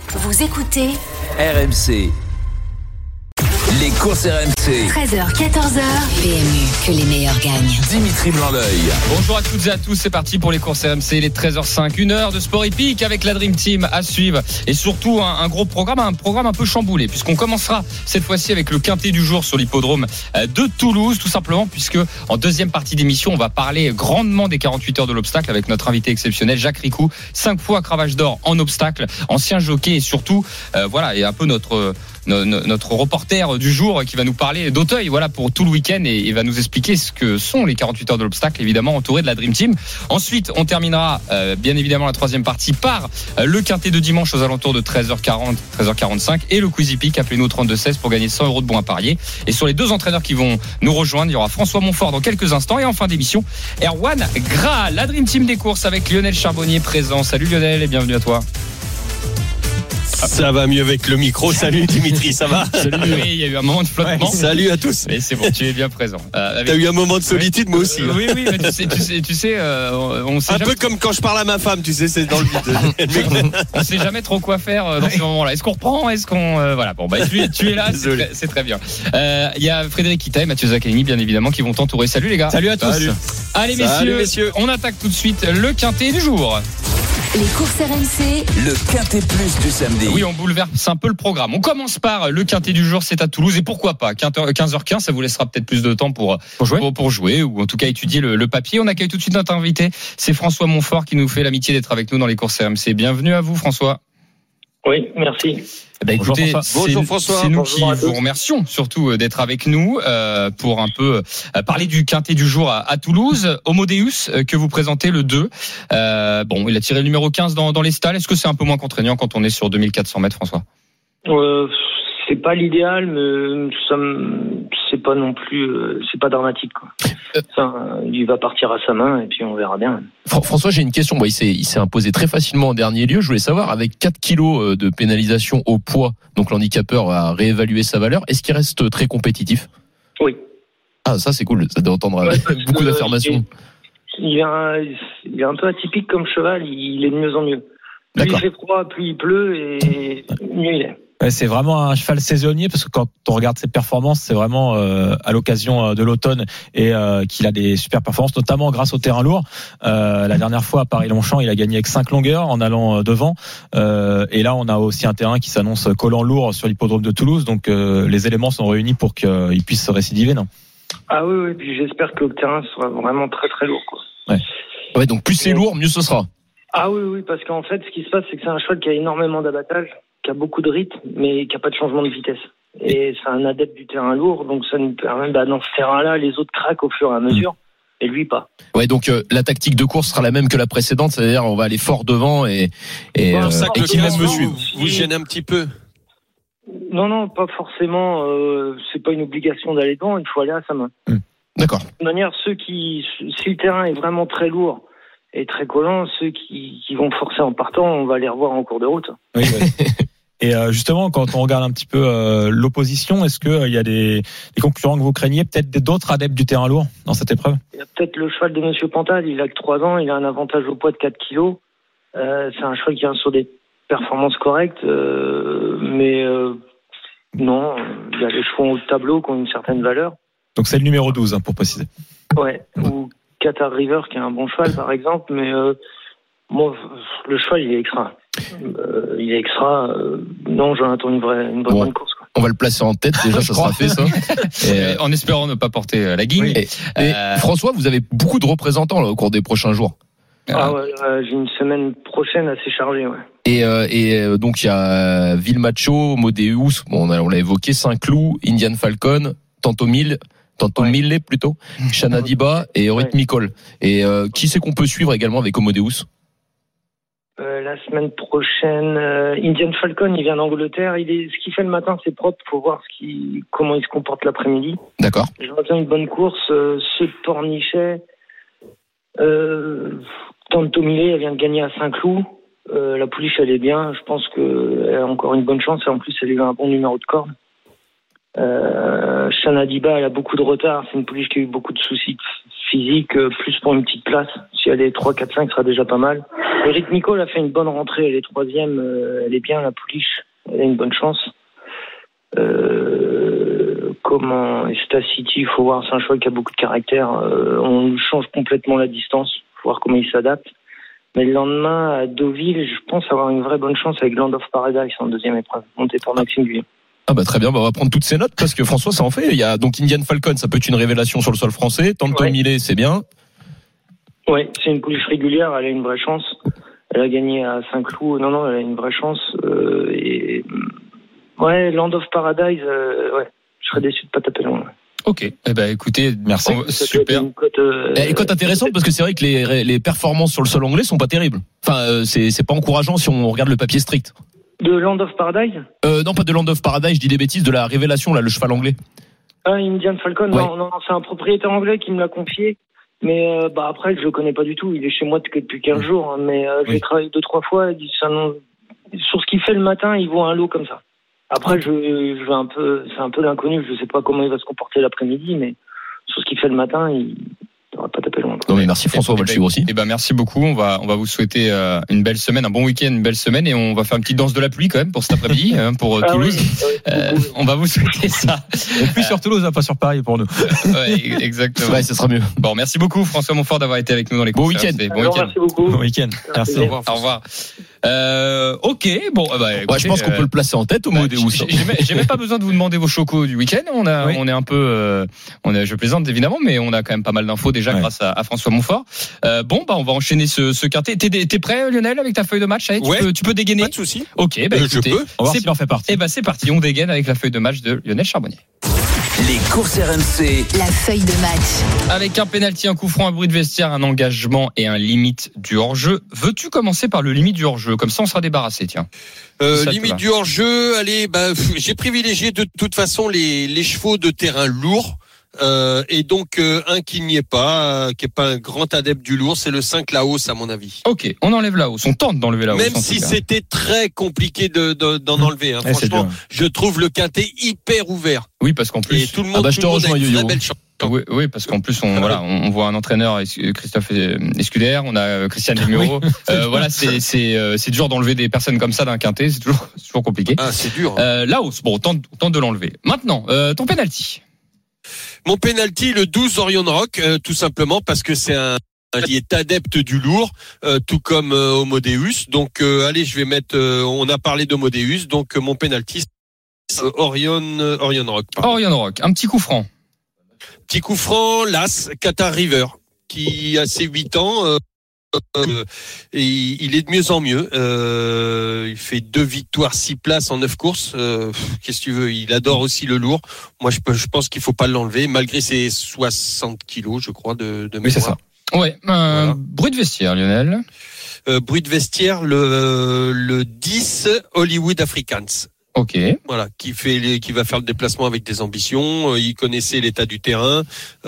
Vous écoutez RMC. Les courses RMC. 13h, 14h. PMU, que les meilleurs gagnent. Dimitri Blanc-L'Oeil. Bonjour à toutes et à tous, c'est parti pour les courses RMC, il est 13h05, 1 heure de sport hippique avec la Dream Team à suivre et surtout un gros programme, un peu chamboulé puisqu'on commencera cette fois-ci avec le quintet du jour sur l'hippodrome de Toulouse, tout simplement puisque en deuxième partie d'émission, on va parler grandement des 48 heures de l'obstacle avec notre invité exceptionnel Jacques Ricou, 5 fois cravache d'or en obstacle, ancien jockey et surtout, et un peu notre reporter du jour qui va nous parler d'Auteuil pour tout le week-end et va nous expliquer ce que sont les 48 heures de l'obstacle, évidemment entouré de la Dream Team. Ensuite, on terminera bien évidemment la troisième partie par le quintet de dimanche aux alentours de 13h40, 13h45 et le Quiz Hippique. Appelez-nous au 3216 pour gagner 100 € de bons à parier. Et sur les deux entraîneurs qui vont nous rejoindre, il y aura François Montfort dans quelques instants et en fin d'émission, Erwan Gras, la Dream Team des courses avec Lionel Charbonnier présent. Salut Lionel et bienvenue à toi. Ça va mieux avec le micro. Salut Dimitri, ça va? Salut. Oui, il y a eu un moment de flottement. Salut à tous. Mais c'est bon, tu es bien présent. T'as eu un moment de solitude, moi aussi. Oui, mais tu sais, on sait un jamais... peu comme quand je parle à ma femme, tu sais, c'est dans le vide. On sait jamais trop quoi faire dans ces moments-là. Est-ce qu'on reprend? Est-ce qu'on tu es là, c'est très bien. Il y a Frédéric Kita et Mathieu Zaccarini, bien évidemment, qui vont t'entourer. Salut les gars. Salut à tous. Salut. Allez messieurs, on attaque tout de suite le quintet du jour. Les courses RMC. Le quintet plus du samedi. Oui, on bouleverse un peu le programme. On commence par le quintet du jour, c'est à Toulouse. Et pourquoi pas 15h15, ça vous laissera peut-être plus de temps pour jouer ou en tout cas étudier le papier. On accueille tout de suite notre invité. C'est François Montfort qui nous fait l'amitié d'être avec nous dans les courses RMC. Bienvenue à vous François. Oui, merci. Écoutez, bonjour François. C'est nous qui vous remercions surtout d'être avec nous pour un peu parler du quintet du jour à Toulouse. Homo Deus que vous présentez le 2. Il a tiré le numéro 15 dans les stalles. Est-ce que c'est un peu moins contraignant quand on est sur 2400 mètres, François? C'est pas l'idéal, mais c'est pas non plus, c'est pas dramatique, quoi. Il va partir à sa main et puis on verra bien. François, j'ai une question. Il s'est imposé très facilement en dernier lieu. Je voulais savoir, avec 4 kilos de pénalisation au poids, donc l'handicapeur a réévalué sa valeur, est-ce qu'il reste très compétitif? Oui. Ah, ça c'est cool, ça doit entendre beaucoup d'affirmations. Il est un peu atypique comme cheval, il est de mieux en mieux. Plus il fait froid, plus il pleut et mieux il est. Ouais, c'est vraiment un cheval saisonnier parce que quand on regarde ses performances, c'est vraiment à l'occasion de l'automne et qu'il a des super performances, notamment grâce au terrain lourd. La dernière fois à Paris-Longchamp, il a gagné avec 5 longueurs en allant devant. Et là, on a aussi un terrain qui s'annonce collant lourd sur l'hippodrome de Toulouse. Donc les éléments sont réunis pour qu'il puisse se récidiver, non? Ah oui, puis j'espère que le terrain sera vraiment très très lourd, quoi. Ouais, donc plus c'est lourd, mieux ce sera. Ah oui, parce qu'en fait, ce qui se passe, c'est que c'est un cheval qui a énormément d'abattage, qui a beaucoup de rythme, mais qui n'a pas de changement de vitesse. Et c'est un adepte du terrain lourd, donc ça nous permet, dans ce terrain-là, les autres craquent au fur et à mesure, et lui pas. Ouais, donc la tactique de course sera la même que la précédente, c'est-à-dire on va aller fort devant et ça que qui me suivre. Vous gênez un petit peu? Non, pas forcément. C'est pas une obligation d'aller devant, il faut aller à sa main. D'accord. De toute manière, si le terrain est vraiment très lourd et très collant, ceux qui vont forcer en partant, on va les revoir en cours de route. Oui. Et justement, quand on regarde un petit peu l'opposition, est-ce qu'il y a des concurrents que vous craignez, peut-être d'autres adeptes du terrain lourd dans cette épreuve? Il y a peut-être le cheval de Monsieur Pantal, il a que 3 ans, il a un avantage au poids de 4 kilos. C'est un cheval qui vient sur des performances correctes, mais non, il y a les chevaux au tableau qui ont une certaine valeur. Donc c'est le numéro 12, pour préciser. Ouais, ou Qatar River qui est un bon cheval par exemple, mais moi le cheval il est extra. Non, Jonathan, une bonne course, quoi. On va le placer en tête, déjà ça sera fait ça. En espérant ne pas porter la guigne. Oui. Et François, vous avez beaucoup de représentants là, au cours des prochains jours. J'ai une semaine prochaine assez chargée, ouais. Et donc il y a Villemacho, Modeus, on l'a évoqué, Saint-Cloud, Indian Falcon, Tanto Mille plutôt, Shanadiba et Orit Mikol. Et qui c'est qu'on peut suivre également avec Homodeus? La semaine prochaine, Indian Falcon, il vient d'Angleterre. Ce qu'il fait le matin, c'est propre. Faut voir comment il se comporte l'après-midi. D'accord. Je retiens une bonne course. Ceux de Pornichet, Tanto Millet, elle vient de gagner à Saint-Cloud. La pouliche, elle est bien. Je pense qu'elle a encore une bonne chance. Et en plus, elle a eu un bon numéro de corde. Shanadiba, elle a beaucoup de retard. C'est une pouliche qui a eu beaucoup de soucis physique, plus pour une petite place. Si elle est 3, 4, 5, ce sera déjà pas mal. Eric Nicole a fait une bonne rentrée. Elle est 3e. Elle est bien, la pouliche. Elle a une bonne chance. Comment Star City, il faut voir, c'est un cheval qui a beaucoup de caractère. On lui change complètement la distance. Il faut voir comment il s'adapte. Mais le lendemain, à Deauville, je pense avoir une vraie bonne chance avec Land of Paradise en 2e épreuve, monté par Maxime Guyon. Ah bah très bien, on va prendre toutes ces notes parce que François ça en fait. Il y a donc Indian Falcon, ça peut être une révélation sur le sol français. Tanto Millet, c'est bien. Ouais, c'est une pouliche régulière, elle a une vraie chance. Elle a gagné à Saint-Cloud. Non, elle a une vraie chance. Et ouais, Land of Paradise, ouais, je serais déçu de pas taper loin. Ok, eh ben écoutez, merci. Super. Et cote intéressante parce que c'est vrai que les performances sur le sol anglais sont pas terribles. Enfin, c'est pas encourageant si on regarde le papier strict. De Land of Paradise Non, pas de Land of Paradise, je dis des bêtises, de la révélation, là, le cheval anglais. Ah, Indian Falcon, ouais. Non, c'est un propriétaire anglais qui me l'a confié. Mais après, je le connais pas du tout. Il est chez moi depuis 15 jours. Hein, mais j'ai travaillé 2-3 fois. Il dit, sur ce qu'il fait le matin, il vaut un lot comme ça. Après, je vais un peu, c'est un peu l'inconnu. Je sais pas comment il va se comporter l'après-midi, mais sur ce qu'il fait le matin, il n'aura pas tapé loin. Non, mais merci François, on va le suivre aussi. Eh ben merci beaucoup. On va vous souhaiter une belle semaine, un bon week-end, une belle semaine, et on va faire une petite danse de la pluie quand même pour cet après-midi, pour Toulouse. Oui. On va vous souhaiter ça. Et puis sur Toulouse, pas sur Paris pour nous. Ouais, exactement. Ouais, ça sera mieux. Bon, merci beaucoup François Montfort d'avoir été avec nous dans les courses. Bon week-end. Bon week-end. Merci beaucoup. Bon week-end. Merci. Au revoir. Ok, bon, écoutez, je pense qu'on peut le placer en tête au Modé Ous. J'ai même pas besoin de vous demander vos chocos du week-end. On est un peu, je plaisante évidemment, mais on a quand même pas mal d'infos déjà grâce à François Montfort. On va enchaîner ce quintet. T'es prêt, Lionel, avec ta feuille de match? Allez, tu peux dégainer. Pas de souci. Ok, écoutez, je peux. On va voir s'il en fait partie. C'est parti. On dégaine avec la feuille de match de Lionel Charbonnier. Les courses RMC. La feuille de match. Avec un pénalty, un coup franc, un bruit de vestiaire, un engagement et un limite du hors-jeu. Veux-tu commencer par le limite du hors-jeu? Comme ça, on sera débarrassé, tiens. Limite du hors-jeu, allez, j'ai privilégié de toute façon les chevaux de terrain lourd. Et donc un qui n'y est pas, qui est pas un grand adepte du lourd, c'est le 5 Laos à mon avis. Ok, on enlève la hausse, on tente d'enlever la hausse. Même si c'était très compliqué d'en enlever. Hein. Franchement, je trouve le quintet hyper ouvert. Oui, parce qu'en plus, et tout le monde, je te rejoins, a une Yo-Yo. très belle chance. Oui, parce qu'en plus on voit un entraîneur, Christophe Escuder, on a Christian Demuro. C'est dur d'enlever des personnes comme ça d'un quintet, c'est toujours compliqué. Ah, c'est dur. La hausse, on tente de l'enlever. Maintenant, ton penalty. Mon penalty, le 12 Orion Rock, tout simplement parce que c'est un qui est adepte du lourd, tout comme Homodeus. Donc, allez, je vais mettre. On a parlé d'Homodeus, donc mon penalty, c'est Orion Rock. Pardon. Orion Rock, un petit coup franc. Petit coup franc, l'As, Qatar River, qui a ses 8 ans. Et il est de mieux en mieux. Il fait 2 victoires, 6 places en 9 courses. Qu'est-ce que tu veux? Il adore aussi le lourd. Moi, je pense qu'il faut pas l'enlever, malgré ses 60 kilos, je crois, de Oui, c'est ça. Ouais. Voilà. Bruit de vestiaire, Lionel. Bruit de vestiaire, le 10 Hollywood Africans. Ok. Voilà, qui va faire le déplacement avec des ambitions. Il connaissait l'état du terrain.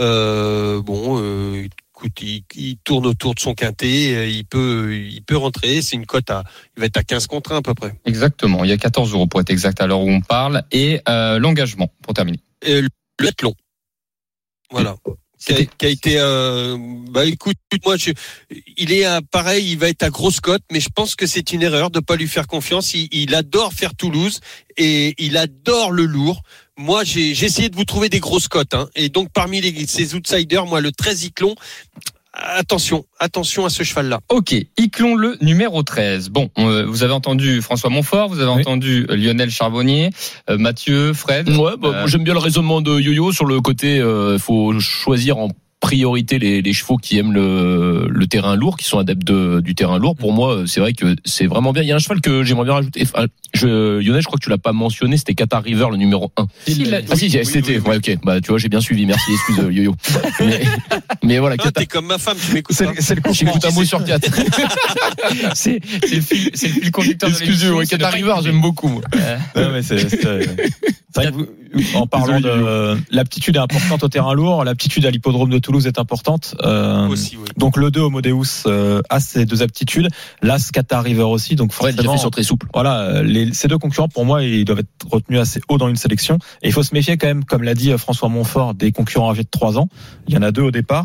Écoute, il tourne autour de son quintet, il peut rentrer. C'est une cote il va être à 15 contre 1 à peu près. Exactement. Il y a 14 € pour être exact à l'heure où on parle, et l'engagement pour terminer. Et le athlon. Voilà. Qui a été, écoute, moi, il est pareil, il va être à grosse cote, mais je pense que c'est une erreur de pas lui faire confiance. Il adore faire Toulouse et il adore le lourd. Moi, j'ai essayé de vous trouver des grosses cotes, hein. Et donc, parmi ces outsiders, moi, le 13 Iclon, attention à ce cheval-là. Ok, Iclon le numéro 13. Bon, vous avez entendu François Montfort, vous avez entendu Lionel Charbonnier, Mathieu, Fred. Ouais, j'aime bien le raisonnement de Yo-Yo sur le côté, faut choisir en priorité les chevaux qui aiment le terrain lourd, qui sont adeptes du terrain lourd. Pour moi, c'est vrai que c'est vraiment bien. Il y a un cheval que j'aimerais bien rajouter. Lionel, je crois que tu l'as pas mentionné, c'était Qatar River, le numéro 1. C'était. Ouais, ok. Bah, tu vois, j'ai bien suivi. Merci, excuse Yo-Yo. Mais voilà. T'es comme ma femme, tu m'écoutes pas. C'est le coup, j'écoute un mot sur 4. c'est le fil conducteur de l'émission. Excusez-moi, Qatar River, j'aime beaucoup, moi. Non, mais c'est vrai que en parlant de l'aptitude est importante au terrain lourd, l'aptitude à l'hippodrome de Toulouse est importante. Aussi, oui. Donc le 2 Homodeus a ces 2 aptitudes. L'As Qatar River aussi. Donc forcément, sur très souple. Voilà, ces 2 concurrents pour moi ils doivent être retenus assez haut dans une sélection. Et il faut se méfier quand même, comme l'a dit François Montfort, des concurrents âgés de 3 ans. Il y en a 2 au départ.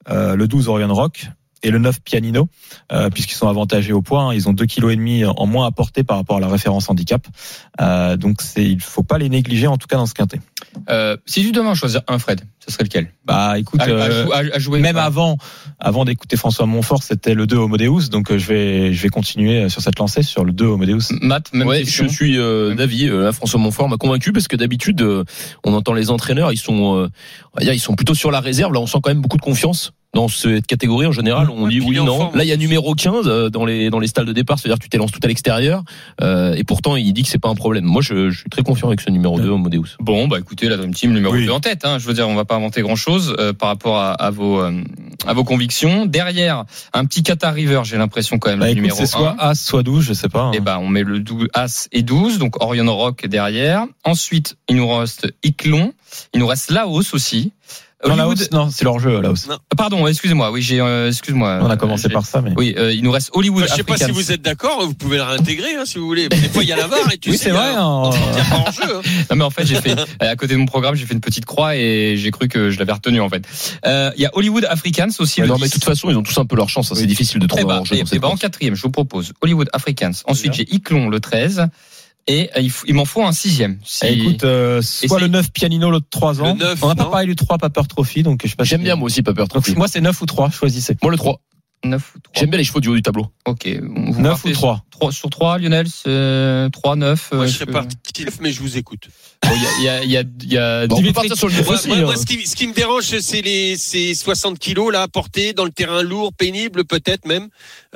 le 12 Orion Rock et le 9 Pianino, puisqu'ils sont avantagés au point. Ils ont 2,5 kg en moins à porter par rapport à la référence handicap. Donc il faut pas les négliger, en tout cas dans ce quintet. Si tu devais en choisir un, Fred, ce serait lequel? Bah écoute, à jouer même avant d'écouter François Montfort, c'était le 2 Homodeus, donc je vais continuer sur cette lancée sur le 2 Homodeus. Matt, même ouais, question. je suis d'avis. François Montfort m'a convaincu parce que d'habitude, on entend les entraîneurs, ils sont plutôt sur la réserve. Là, on sent quand même beaucoup de confiance. Dans cette catégorie, en général, on dit oui, non. Là, il y a numéro 15 dans les stalles de départ, c'est-à-dire que tu t'élances tout à l'extérieur, et pourtant, il dit que c'est pas un problème. Moi, je suis très confiant avec ce numéro 2, Homodeus. Bon, bah écoutez, la Dream Team numéro 2 en tête. Je veux dire, on va pas inventer grand-chose par rapport à vos convictions. Derrière, un petit Qatar River, j'ai l'impression quand même. Bah, le écoute, numéro c'est soit 1. As, soit 12, je sais pas. Et on met le As et 12, donc Orion Rock derrière. Ensuite, il nous reste Iklon. Il nous reste Laos aussi. Non, c'est leur jeu, Laos. Pardon, excusez-moi. Oui, excuse-moi. On a commencé par ça, mais. Oui, il nous reste Hollywood. Enfin, je sais pas si vous êtes d'accord, vous pouvez le réintégrer, si vous voulez. Des fois, il y a la VAR et tu oui, sais. c'est vrai. Il y a pas en jeu. Non, mais en fait, j'ai fait, à côté de mon programme, j'ai fait une petite croix et j'ai cru que je l'avais retenu, en fait. Il y a Hollywood Africans aussi. Non, mais de toute façon, ils ont tous un peu leur chance. C'est difficile de trouver un jeu. En quatrième, je vous propose Hollywood Africans. Ensuite, j'ai Iklon, le 13. Et il m'en faut un 6e. Écoute, soit le 9 Pianino, l'autre 3 ans. 9, on n'a pas parlé du 3 Paper Trophy, donc je sais pas. J'aime bien moi aussi Paper Trophy. Donc, moi c'est 9 ou 3, choisissez. Moi le 3. 9 ou 3. J'aime bien les chevaux du haut du tableau. Ok. 9 ou 3. 3 sur 3, Lionel, c'est 3, 9. Moi, je serais parti 9, mais je vous écoute. Il y a on peut partir sur le 9 aussi. Moi, ce qui me dérange, c'est ces 60 kilos, là, à porter dans le terrain lourd, pénible, peut-être même.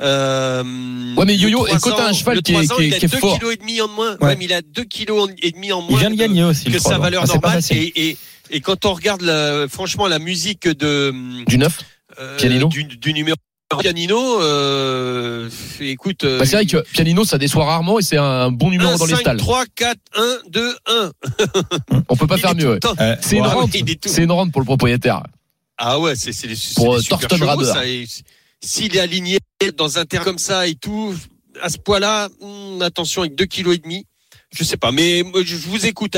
Ouais, mais Yo-Yo, et quand t'as un cheval qui est fort. Il a 2,5 kg en moins. Ouais, mais il a 2,5 kg en moins. Il vient de gagner aussi. Que sa valeur normale. Et quand on regarde, franchement, la musique du 9, Pianino. Du numéro Pianino, écoute. C'est vrai que Pianino, ça déçoit rarement et c'est un bon numéro dans les stalles. 3, 4, 1, 2, 1. On peut pas faire mieux. C'est une rente. C'est une rente pour le propriétaire. Ah ouais, c'est pour Thorsten Rader. S'il est aligné dans un terrain comme ça et tout, à ce poids-là, attention avec 2,5 kg. Je sais pas, mais je vous écoute.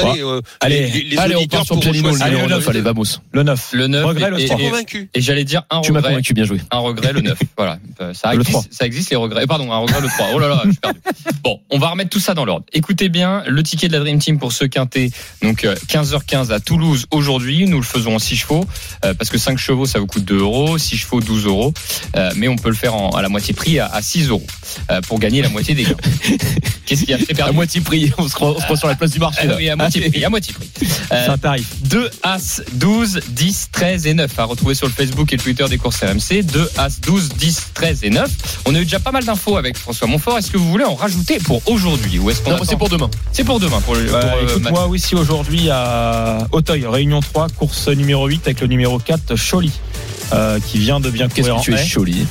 Allez, on part sur Pianino. Allez, le 9, allez, vamos. Le 9. Le 9. Regret, le 3. Convaincu. Et j'allais dire un regret. Tu m'as convaincu, bien joué. Un regret, le 9. Voilà. Ça existe les regrets. Pardon, un regret, le 3. Oh là là, je suis perdu. Bon, on va remettre tout ça dans l'ordre. Écoutez bien, le ticket de la Dream Team pour ce quintet. Donc, 15h15 à Toulouse aujourd'hui. Nous le faisons en 6 chevaux. Parce que 5 chevaux, ça vous coûte 2 €. 6 chevaux, 12 €. Mais on peut le faire à la moitié prix à 6 €. Pour gagner la moitié des gains. Qu'est-ce qu'il y a fait perdre? À moitié prix. On se croit sur la place du marché, là. Oui, à moitié prix. C'est un tarif. 2 As, 12, 10, 13 et 9 à retrouver sur le Facebook et le Twitter des courses RMC. 2 As, 12, 10, 13 et 9. On a eu déjà pas mal d'infos avec François Montfort. Est-ce que vous voulez en rajouter pour aujourd'hui ou est-ce qu'on c'est pour demain. C'est pour demain. Écoute, moi aussi aujourd'hui à Auteuil, Réunion 3, course numéro 8 avec le numéro 4 Choly. Qui vient de bien courir en haie. Qu'est-ce que tu es Choly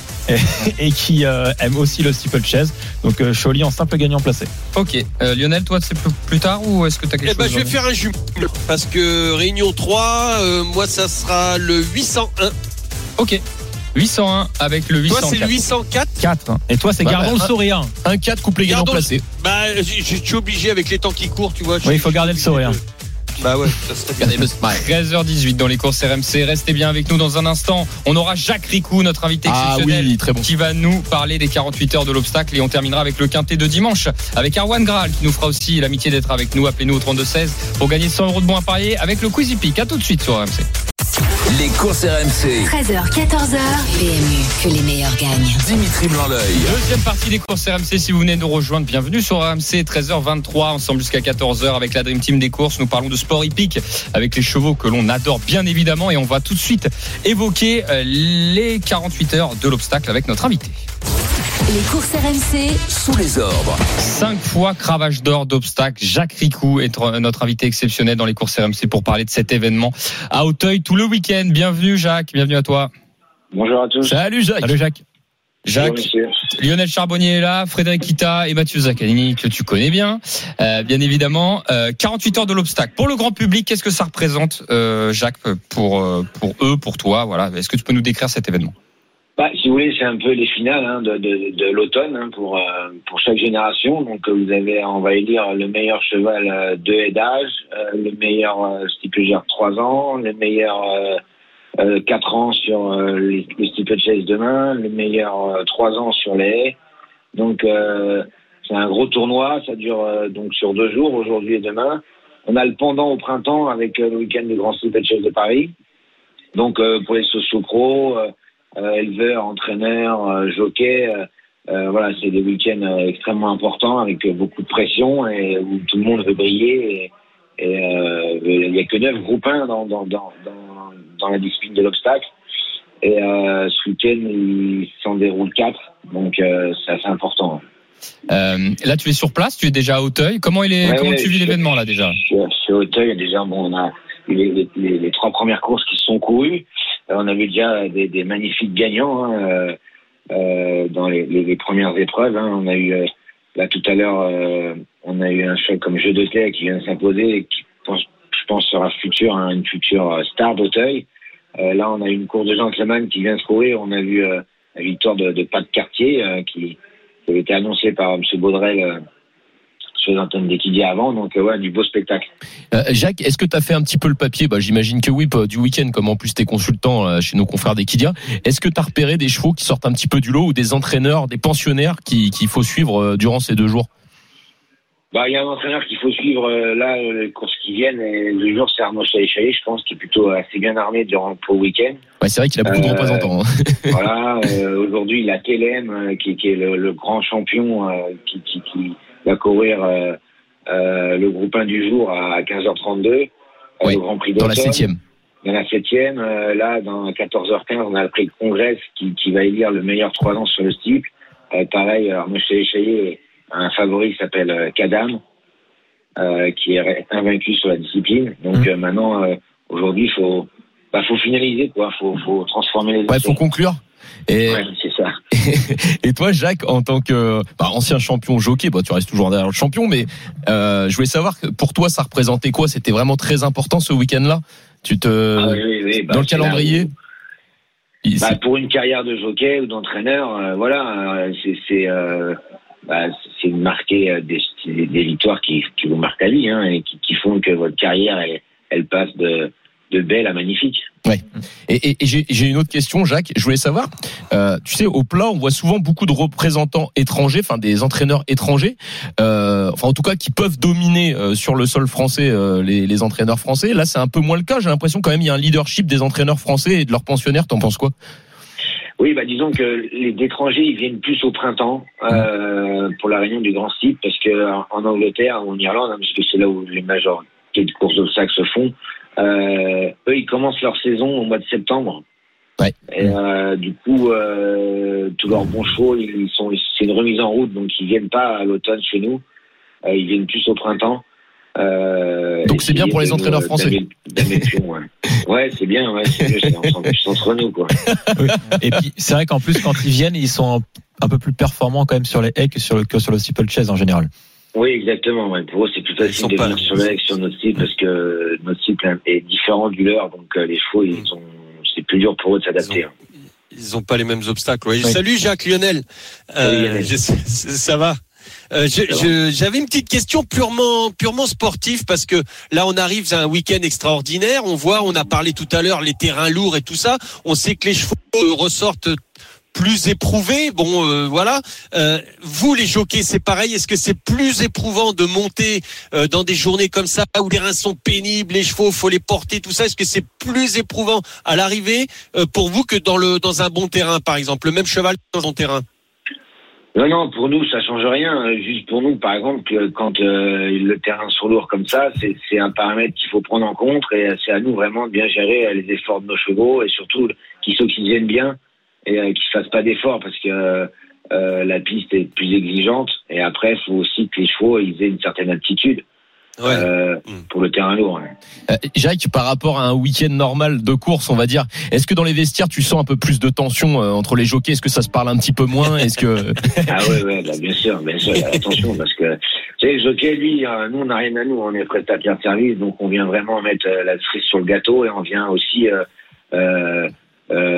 et qui aime aussi le steeplechase. Donc Choly en simple gagnant placé. Ok. Lionel, toi c'est plus tard ou est-ce que tu as quelque chose? Je vais faire un jumelé parce que Réunion 3, moi ça sera le 801. Ok. 801 avec le 804. Toi c'est le 804. 4. Et toi c'est Gardons le sourire. Un 4 couplé gagnant placé. Je suis obligé avec les temps qui courent, tu vois. Oui, il faut garder le sourire. Bah ouais, ça serait bien. 13h18 dans les courses RMC. Restez bien avec nous dans un instant. On aura Jacques Ricou, notre invité exceptionnel, très bon, qui va nous parler des 48 heures de l'obstacle. Et on terminera avec le quintet de dimanche avec Arwan Graal qui nous fera aussi l'amitié d'être avec nous. Appelez-nous au 32-16 pour gagner 100 € de bons à parier avec le Quizy Peak. À tout de suite sur RMC. Les courses RMC. 13h, 14h. PMU, que les meilleurs gagnent. Dimitri Blanc-L'œil. Deuxième partie des courses RMC. Si vous venez de nous rejoindre, bienvenue sur RMC. 13h23, ensemble jusqu'à 14h avec la Dream Team des courses. Nous parlons de sport hippique avec les chevaux que l'on adore bien évidemment. Et on va tout de suite évoquer les 48 heures de l'obstacle avec notre invité. Les courses RMC sous les ordres. 5 fois cravache d'or d'obstacle. Jacques Ricou est notre invité exceptionnel dans les courses RMC pour parler de cet événement à Auteuil tout le week-end. Bienvenue Jacques, bienvenue à toi. Bonjour à tous. Salut Jacques. Salut Jacques. Jacques, Lionel Charbonnier est là, Frédéric Kita et Mathieu Zaccani que tu connais bien, bien évidemment. 48 heures de l'obstacle. Pour le grand public, qu'est-ce que ça représente, Jacques, pour eux, pour toi, voilà. Est-ce que tu peux nous décrire cet événement? Si vous voulez, c'est un peu les finales de l'automne pour chaque génération. Donc vous avez, on va dire, le meilleur cheval de haie d'âge, le meilleur steeplechase 3 ans, le meilleur 4 ans sur le steeplechase demain, les meilleurs 3 ans sur les haies. Donc c'est un gros tournoi, ça dure donc sur 2 jours, aujourd'hui et demain. On a le pendant au printemps avec le week-end du Grand Steeplechase de Paris. Donc pour les socio-pros, éleveurs, entraîneurs, jockeys, voilà, c'est des week-ends extrêmement importants avec beaucoup de pression et où tout le monde veut briller. Et il n'y a que 9 groupes 1 dans la discipline de l'obstacle. Et ce week-end, il s'en déroule 4. Donc c'est assez important. Là, tu es sur place, tu es déjà à Auteuil. Comment tu vis l'événement là déjà? Je suis à Auteuil. Déjà, on a eu les 3 premières courses qui se sont courues. On avait déjà des magnifiques gagnants dans les premières épreuves. On a eu là tout à l'heure, on a eu un choc comme Jeu de Terre qui vient de s'imposer et qui, je pense, sera une future star d'Auteuil. Là, on a eu une course de gentleman qui vient de se courir. On a vu la victoire de Pat Cartier qui avait été annoncée par M. Baudrel sur les antennes d'Equidia avant. Donc, ouais, du beau spectacle. Jacques, est-ce que tu as fait un petit peu le papier? J'imagine que oui, du week-end, comme en plus t'es consultant chez nos confrères d'Equidia. Est-ce que tu as repéré des chevaux qui sortent un petit peu du lot ou des entraîneurs, des pensionnaires qu'il faut suivre durant ces 2 jours? Il y a un entraîneur qu'il faut suivre là, les courses qui viennent. Et le jour, c'est Arnaud Chaillet, je pense, qui est plutôt assez bien armé pour le week-end. Ouais, c'est vrai qu'il a beaucoup de représentants. Voilà. Aujourd'hui, il a Télème, qui est le grand champion, qui va courir le groupe 1 du jour à 15h32 oui, au Grand Prix dans d'Automne. La 7e. Dans la 7e. Là, dans 14h15, on a le prix de Congrès qui va élire le meilleur 3 ans sur le steeple. Pareil, Arnaud Chaillet, un favori qui s'appelle Kadam, qui est invaincu sur la discipline. Donc maintenant, aujourd'hui, faut finaliser, quoi. Faut transformer les essais. Ouais, faut conclure. Et ouais, c'est ça. Et toi, Jacques, en tant que ancien champion jockey, tu restes toujours derrière le champion, mais je voulais savoir que pour toi, ça représentait quoi? C'était vraiment très important ce week-end-là. Oui, dans le calendrier. Pour une carrière de jockey ou d'entraîneur, voilà, c'est marquer des victoires qui vous marquent la vie, et qui font que votre carrière elle passe de belle à magnifique. Ouais. Et j'ai une autre question, Jacques. Je voulais savoir, tu sais, au plat, on voit souvent beaucoup de représentants étrangers, des entraîneurs étrangers, en tout cas qui peuvent dominer sur le sol français les entraîneurs français. Là, c'est un peu moins le cas. J'ai l'impression quand même il y a un leadership des entraîneurs français et de leurs pensionnaires. T'en penses quoi? Oui, disons que les étrangers, ils viennent plus au printemps pour la réunion du Grand Steep, parce que en Angleterre ou en Irlande, parce que c'est là où les majorités de courses d'obstacles se font, eux, ils commencent leur saison au mois de septembre. Ouais. Et du coup, tous leurs bons chevaux, c'est une remise en route, donc ils viennent pas à l'automne chez nous. Ils viennent plus au printemps. Donc c'est bien pour les entraîneurs français. Ouais, c'est bien, c'est mieux, c'est entre nous, quoi. Oui. Et puis c'est vrai qu'en plus quand ils viennent, ils sont un peu plus performants quand même sur les haies que sur le steeplechase en général. Oui, exactement. Ouais. Pour eux, c'est plus facile de venir sur le haies que sur notre steeple, parce que notre steeple est différent du leur, donc les chevaux, c'est plus dur pour eux de s'adapter. Ils ont pas les mêmes obstacles. Ouais. Oui. Salut Jacques Lionel. Ça va? J'avais une petite question purement sportive, parce que là on arrive à un week-end extraordinaire. On a parlé tout à l'heure les terrains lourds et tout ça. On sait que les chevaux ressortent plus éprouvés. Voilà. Vous les jockeys, c'est pareil. Est-ce que c'est plus éprouvant de monter dans des journées comme ça où les reins sont pénibles, les chevaux faut les porter, tout ça? Est-ce que c'est plus éprouvant à l'arrivée pour vous que dans un bon terrain, par exemple, le même cheval dans un bon terrain? Non, pour nous, ça change rien. Juste pour nous, par exemple, quand le terrain sont lourds comme ça, c'est un paramètre qu'il faut prendre en compte, et c'est à nous vraiment de bien gérer les efforts de nos chevaux, et surtout qu'ils s'oxygènent bien et qu'ils fassent pas d'efforts, parce que la piste est plus exigeante, et après, il faut aussi que les chevaux ils aient une certaine aptitude. Pour le terrain lourd. Jacques, par rapport à un week-end normal de course, on va dire, est-ce que dans les vestiaires tu sens un peu plus de tension entre les jockeys? Est-ce que ça se parle un petit peu moins? Est-ce que bien sûr, il y a la tension, parce que tu sais, le jockey, lui, nous on n'a rien à nous, on est prestataire de service, donc on vient vraiment mettre la cerise sur le gâteau, et on vient aussi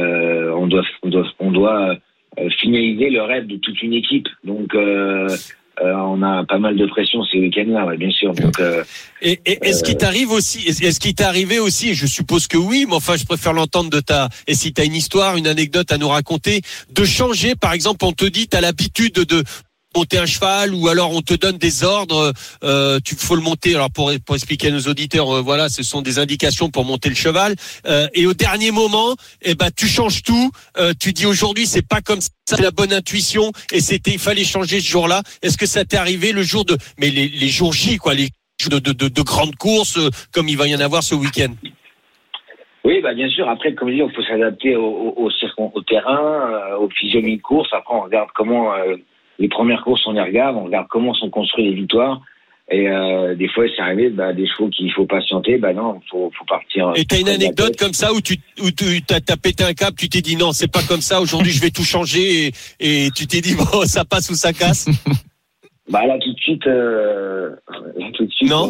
on doit finaliser le rêve de toute une équipe. Donc on a pas mal de pression ces week-ends-là, ouais, bien sûr. Donc, et est-ce qu'il t'arrive aussi, est-ce qu'il t'est arrivé aussi, et je suppose que oui, mais enfin je préfère l'entendre et si t'as une histoire, une anecdote à nous raconter, de changer, par exemple, on te dit t'as l'habitude de monter un cheval, ou alors on te donne des ordres, tu faut le monter. Alors pour expliquer à nos auditeurs, voilà, ce sont des indications pour monter le cheval. Et au dernier moment, tu changes tout. Tu dis aujourd'hui c'est pas comme ça, c'est la bonne intuition. Et il fallait changer ce jour-là. Est-ce que ça t'est arrivé le jour mais les jours J, quoi, les jours de grandes courses, comme il va y en avoir ce week-end? Oui, bien sûr. Après, comme je dis, il faut s'adapter au terrain, aux physionomies de course. Après, on regarde comment. Les premières courses, on les regarde, on regarde comment sont construites les victoires. Et des fois, c'est arrivé des chevaux qu'il faut patienter. Non, faut partir. Et t'as une anecdote comme ça où t'as pété un câble, tu t'es dit non, c'est pas comme ça. Aujourd'hui, je vais tout changer, et tu t'es dit bon, ça passe ou ça casse. Là tout de suite. Non.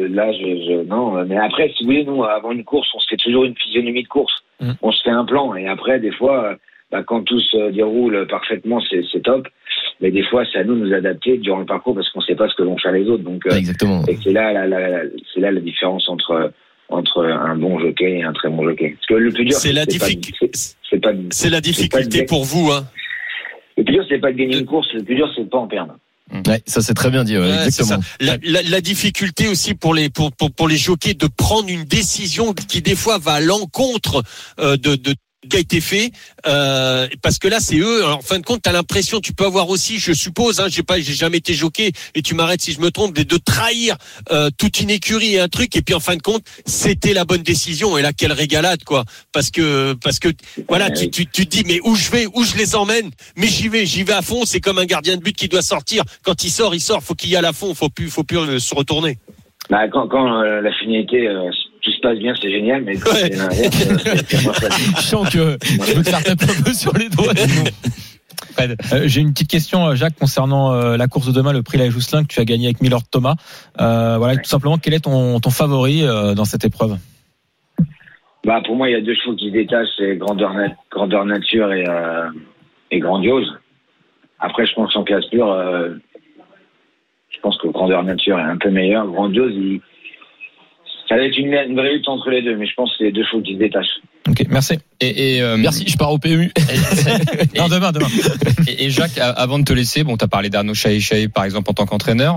Non. Mais après, si vous voulez, nous, avant une course, on se fait toujours une physionomie de course. On se fait un plan, et après, des fois, quand tout se déroule parfaitement, c'est top. Mais des fois, c'est à nous de nous adapter durant le parcours parce qu'on ne sait pas ce que vont faire les autres. Donc, exactement. Et c'est là la différence entre un bon jockey et un très bon jockey. Parce que le plus dur, c'est la difficulté pour vous, hein. Le plus dur, c'est pas de gagner une course. Le plus dur, c'est de pas en perdre. Ouais, ça c'est très bien dit. Exactement. La difficulté aussi pour les jockeys de prendre une décision qui des fois va à l'encontre de qui a été fait, parce que là c'est eux. Alors, en fin de compte, t'as l'impression, tu peux avoir aussi, je suppose, j'ai jamais été jockey, et tu m'arrêtes si je me trompe, de trahir toute une écurie et un truc, et puis en fin de compte, c'était la bonne décision. Et là, quelle régalade, quoi. Parce que voilà, tu te dis, mais où je vais, où je les emmène, mais j'y vais à fond. C'est comme un gardien de but qui doit sortir. Quand il sort, faut qu'il y aille à fond. Faut plus se retourner. Quand la finalité. Tout se passe bien, c'est génial, mais c'est l'inverse, c'est moins facile. Je sens que je peux te faire taper un peu sur les doigts. J'ai une petite question, Jacques, concernant la course de demain, le prix La Jousselin que tu as gagné avec Miller Thomas. Tout simplement, quel est ton favori dans cette épreuve? Pour moi, il y a deux chevaux qui se détachent, c'est Grandeur Nature et Grandiose. Après, je pense qu'en classe pure, je pense que Grandeur Nature est un peu meilleur. Grandiose, ça va être une vraie lutte entre les deux, mais je pense que c'est les deux chevaux qui se détachent. Ok, merci. Merci, je pars au PMU. Non, demain. Et Jacques, avant de te laisser, t'as parlé d'Arnaud Chahi, par exemple, en tant qu'entraîneur.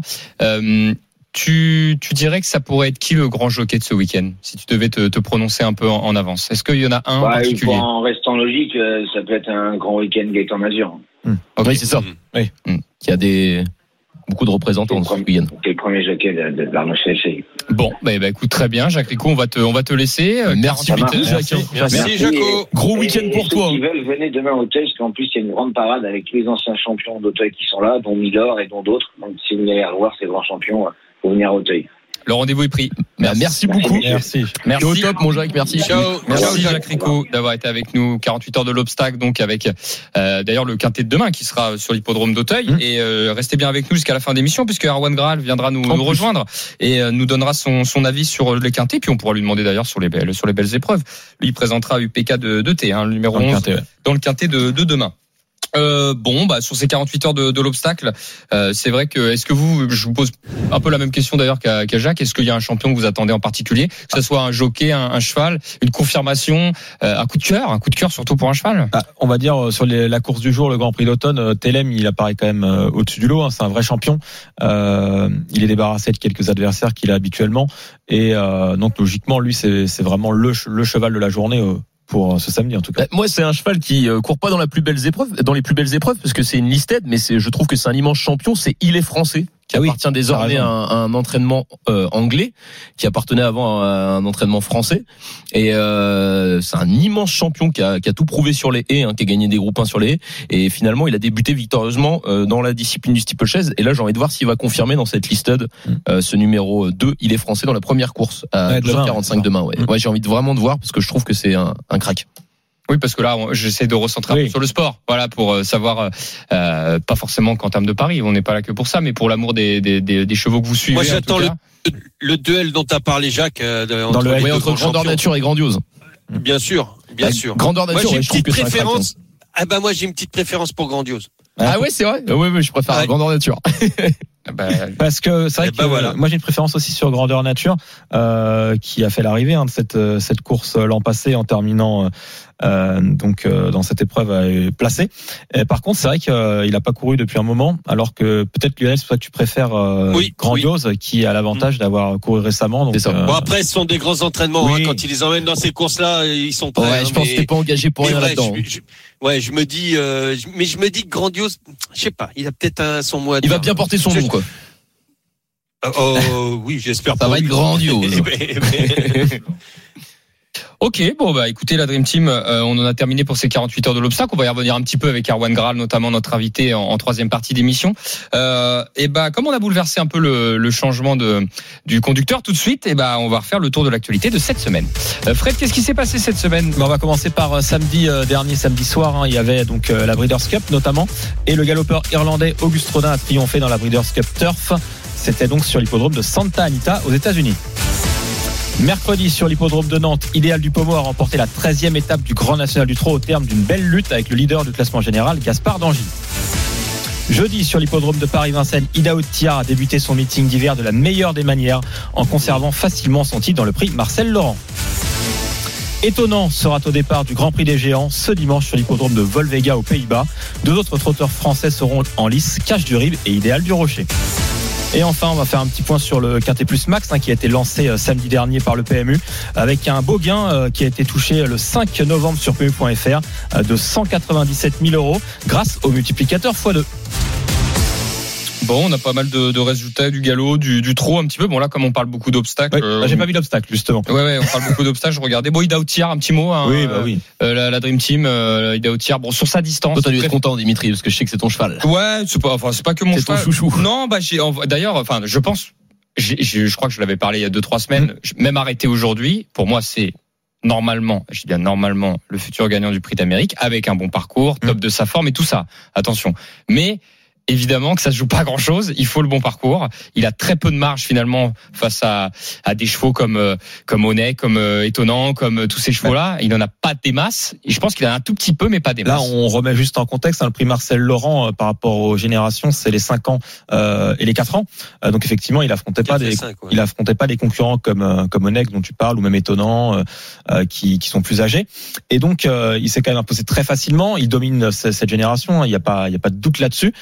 Tu dirais que ça pourrait être qui le grand jockey de ce week-end, si tu devais te prononcer un peu en avance? Est-ce qu'il y en a un en particulier? En restant logique, ça peut être un grand week-end Gaëtan Mazur. Okay. Oui, c'est ça. Oui. Qui a beaucoup de représentants ce week-end. C'est le premier jockey d'Arnaud Chahi. Bon, écoute, très bien, Jacques Rico, on va te laisser. Merci, Jacques. Merci, Jaco. Gros week-end pour toi. S'ils veulent, venez demain à Auteuil, parce qu'en plus, il y a une grande parade avec tous les anciens champions d'Auteuil qui sont là, dont Miller et dont d'autres. Donc, si vous allez revoir ces grands champions, faut venir à Auteuil. Le rendez-vous est pris. Merci beaucoup. Merci. Au top, mon Jacques. Merci. Ciao. Merci Jacques Rico d'avoir été avec nous. 48 heures de l'obstacle, donc avec d'ailleurs le quintet de demain qui sera sur l'hippodrome d'Auteuil. Et restez bien avec nous jusqu'à la fin d'émission, puisque Erwan Graal viendra nous rejoindre et nous donnera son avis sur les quintets. Puis on pourra lui demander d'ailleurs sur les belles épreuves. Lui il présentera UPK de T, le numéro 11 dans le quintet de demain. Sur ces 48 heures de l'obstacle, c'est vrai que je vous pose un peu la même question d'ailleurs qu'à Jacques. Est-ce qu'il y a un champion que vous attendez en particulier, que ce soit un jockey, un cheval, une confirmation, un coup de cœur surtout pour un cheval? On va dire sur la course du jour, le Grand Prix d'automne, Telem, il apparaît quand même au-dessus du lot. C'est un vrai champion. Il est débarrassé de quelques adversaires qu'il a habituellement, et donc logiquement, lui, c'est vraiment le cheval de la journée. Pour ce samedi en tout cas. Moi, c'est un cheval qui court pas dans les plus belles épreuves, parce que c'est une listed, mais je trouve que c'est un immense champion. C'est Il est français, qui appartient désormais à un entraînement anglais, qui appartenait avant à un entraînement français. Et c'est un immense champion qui a tout prouvé sur les haies, qui a gagné des groupes 1 sur les haies. Et finalement, il a débuté victorieusement dans la discipline du steeplechase. Et là, j'ai envie de voir s'il va confirmer dans cette listed ce numéro 2. Il est français dans la première course à 12h45 demain. Ouais, j'ai envie vraiment de voir, parce que je trouve que c'est un crack. Oui, parce que là, j'essaie de recentrer un peu sur le sport. Voilà, pour savoir, pas forcément qu'en termes de paris, on n'est pas là que pour ça, mais pour l'amour des chevaux que vous suivez. Moi, j'attends le duel dont tu as parlé, Jacques, entre Grandeur Nature et Grandiose. Bien sûr. Grandeur Nature, moi, j'ai une petite préférence. Moi, j'ai une petite préférence pour Grandiose. Ah ouais, c'est vrai. Oui, je préfère la grandeur nature. Parce que c'est vrai que voilà. moi j'ai une préférence aussi sur grandeur nature, qui a fait l'arrivée de cette course l'an passé en terminant dans cette épreuve placée. Par contre, c'est vrai qu'il a pas couru depuis un moment, alors que peut-être Lionel, c'est toi que tu préfères Grandiose, qui a l'avantage d'avoir couru récemment. Donc, Bon, après, ce sont des grands entraînements. Oui. Quand ils les emmènent dans ces courses-là, ils sont prêts. Ouais, je pense que t'es pas engagé pour rien là-dedans. Je me dis, mais je me dis que Grandiose, je sais pas, il a peut-être son mot à dire. Il va bien porter son nom, quoi. Oui, j'espère. Ça va être grandiose. Ok, bon écoutez, la Dream Team, on en a terminé pour ces 48 heures de l'obstacle. On va y revenir un petit peu avec Erwan Graal, notamment notre invité en troisième partie d'émission. Comme on a bouleversé un peu le changement du conducteur tout de suite, on va refaire le tour de l'actualité de cette semaine. Fred, qu'est-ce qui s'est passé cette semaine ? On va commencer par samedi soir. Il y avait donc la Breeders' Cup notamment, et le galopeur irlandais Auguste Rodin a triomphé dans la Breeders' Cup Turf. C'était donc sur l'hippodrome de Santa Anita aux États-Unis. Mercredi, sur l'hippodrome de Nantes, Idéal du Pommeau a remporté la 13e étape du Grand National du Trot au terme d'une belle lutte avec le leader du classement général, Gaspard Dangy. Jeudi, sur l'hippodrome de Paris-Vincennes, Ida Haute-Thiard a débuté son meeting d'hiver de la meilleure des manières en conservant facilement son titre dans le prix Marcel Laurent. Étonnant sera au départ du Grand Prix des Géants ce dimanche sur l'hippodrome de Volvega aux Pays-Bas. Deux autres trotteurs français seront en lice, Cache du Rib et Idéal du Rocher. Et enfin, on va faire un petit point sur le Quintet Plus Max qui a été lancé samedi dernier par le PMU avec un beau gain qui a été touché le 5 novembre sur PMU.fr de 197 000 € grâce au multiplicateur x2. Bon, on a pas mal de résultats du galop, du trot un petit peu. Bon, là, comme on parle beaucoup d'obstacles. J'ai pas vu d'obstacles, justement. Ouais, on parle beaucoup d'obstacles. Je regardais. Bon, Ida Haute-Thiard, un petit mot. Hein, oui. La Dream Team, Ida Haute-Thiard. Bon, sur sa distance. Toi, t'as dû être content, Dimitri, parce que je sais que c'est ton cheval. Ouais, c'est pas que mon cheval. C'est ton chouchou. Non, d'ailleurs, je pense, je crois que je l'avais parlé il y a 2-3 semaines. Même arrêté aujourd'hui. Pour moi, c'est normalement, je dis bien normalement, le futur gagnant du Prix d'Amérique avec un bon parcours, top de sa forme et tout ça. Attention. Mais, évidemment que ça se joue pas à grand chose. Il faut le bon parcours. Il a très peu de marge finalement face à des chevaux comme Honnête, comme Étonnant, comme tous ces chevaux-là. Il en a pas des masses. Et je pense qu'il en a un tout petit peu, mais pas des masses. Là, on remet juste en contexte le prix Marcel Laurent par rapport aux générations, c'est les 5 ans et les 4 ans. Donc effectivement, il affrontait pas des concurrents comme Honnête dont tu parles ou même Étonnant qui sont plus âgés. Et donc il s'est quand même imposé très facilement. Il domine cette génération. Il y a pas de doute là-dessus.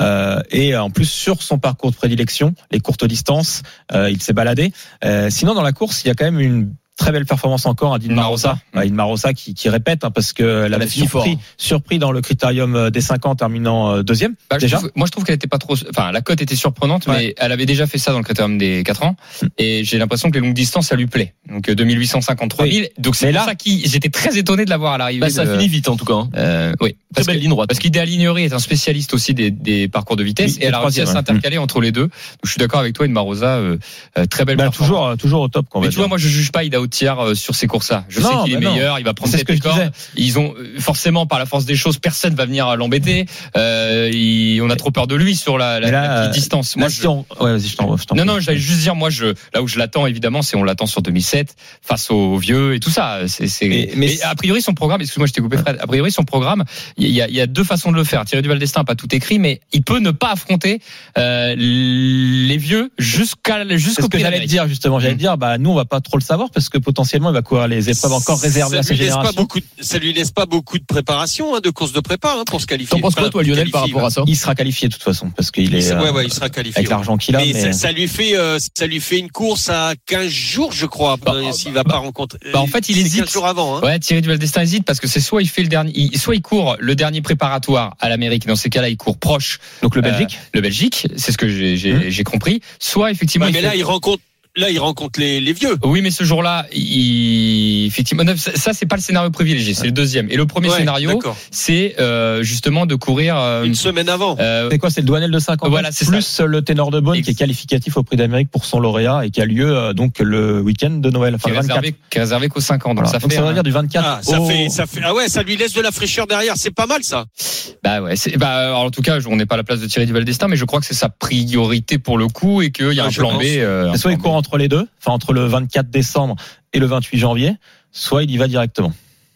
Et en plus sur son parcours de prédilection, les courtes distances, il s'est baladé. Sinon dans la course, il y a quand même une très belle performance encore à Inma Rosa. Inma Rosa qui répète parce que elle avait surpris dans le critérium des 5 ans terminant deuxième. Déjà. Moi je trouve qu'elle était pas trop, la cote était surprenante, mais elle avait déjà fait ça dans le critérium des 4 ans et j'ai l'impression que les longues distances ça lui plaît. Donc 2853 000. Donc c'est là j'étais très étonné de la voir à l'arrivée. Ça finit vite en tout cas. Oui. Très belle ligne droite. Parce qu'Idéal Lignery est un spécialiste aussi des parcours de vitesse et elle a réussi à s'intercaler entre les deux. Donc je suis d'accord avec toi, Inma Rosa, très belle performance. Toujours au top. Mais tu vois, moi je juge pas Ida Haute-Thiard sur ces courses-là. Je sais qu'il est meilleur, il va prendre cette cordes. Ils ont forcément par la force des choses, personne va venir l'embêter. On a trop peur de lui sur la petite distance. Moi, vas-y, je t'en Non, j'allais juste dire, moi, là où je l'attends évidemment, c'est on l'attend sur 2007 face aux vieux et tout ça. Mais a priori son programme, excuse-moi, je t'ai coupé Fred. A priori son programme, il y a deux façons de le faire. Thierry Duval d'Estaing n'a pas tout écrit, mais il peut ne pas affronter les vieux jusqu'au que j'allais te dire justement. J'allais te dire, nous on va pas trop le savoir parce que potentiellement il va courir les épreuves encore réservées à sa génération. Ça lui laisse pas beaucoup de préparation, de courses de prépa pour se qualifier. T'en penses quoi toi Lionel par rapport à ça? Il sera qualifié de toute façon parce qu'il est. Il sera qualifié avec l'argent qu'il a. Mais ça lui fait une course à 15 jours, je crois, s'il va pas rencontrer. En fait, il hésite. 15 jours avant. Ouais, Thierry Duval d'Estaing hésite parce que c'est soit il fait le dernier, soit il court le dernier préparatoire à l'Amérique. Dans ces cas-là, il court proche. Donc le Belgique. Le Belgique, c'est ce que j'ai compris. Soit effectivement. Mais là, il rencontre les vieux. Oui, mais ce jour-là, effectivement, ça c'est pas le scénario privilégié, c'est le deuxième. Et le premier scénario, c'est justement de courir une semaine avant. C'est quoi? C'est le Douanel de 5 ans. Voilà, c'est plus ça. Le Ténor de Beaune qui est qualificatif au Prix d'Amérique pour son lauréat et qui a lieu donc le week-end de Noël. Qui est réservé qu'aux 5 ans. Donc voilà. Ça veut dire du 24. Ça lui laisse de la fraîcheur derrière. C'est pas mal ça. Alors, en tout cas, on n'est pas à la place de Thierry Duval d'Estaing, mais je crois que c'est sa priorité pour le coup et qu'il y a un plan B. Soit il court entre les deux, entre le 24 décembre et le 28 janvier, soit il y va directement.